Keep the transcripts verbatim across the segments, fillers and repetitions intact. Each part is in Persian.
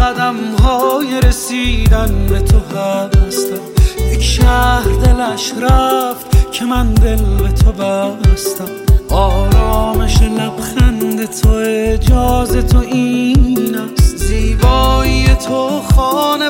قدم های رسیدن به تو هستم. یک شهر دلش رفت که من دل به تو بستم. آرامش لبخند تو، اجازه تو این است. زیبایی تو خانه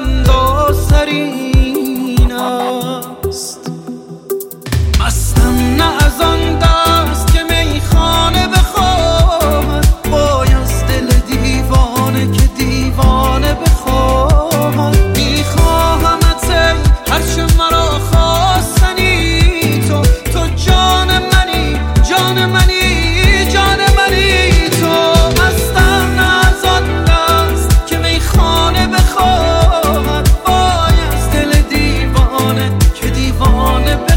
براندازترین است. مستم نه از آن دست که میخانه بخواهد، وای از دل دیوانه که دیوانه بخواهد. میخواهمت ای هرچه مرا خواستنی تو، تو جان منی جان منی جان منی تو. مستم نه از آن دست که میخانه بخواهد، وای از دل دیوانه که دیوانه بخواهد.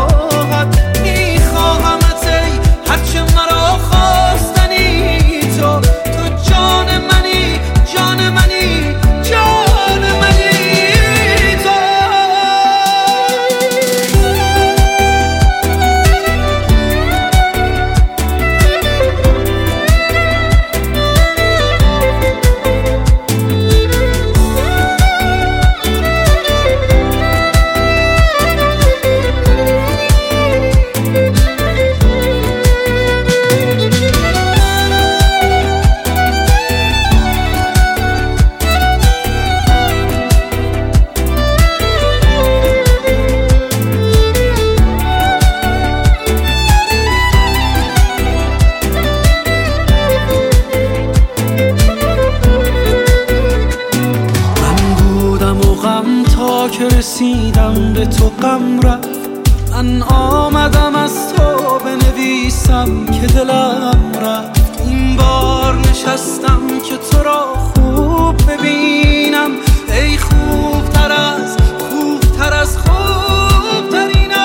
که رسیدم به تو غم رفت. من آمدم از تو بنویسم که دلم رفت. این بار نشستم که تو را خوب ببینم. ای خوب تر از خوب تر از خوب ترینم.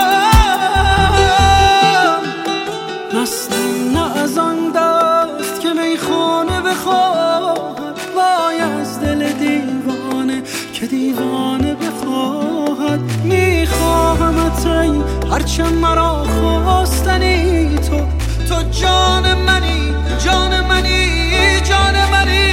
مستم نه از آن دست که میخانه بخواهد، وای از دل دیوانه که دیوانه بخواهد. میخواهمت ای هرچه مرا خواستنی تو، تو جان منی جان منی جان منی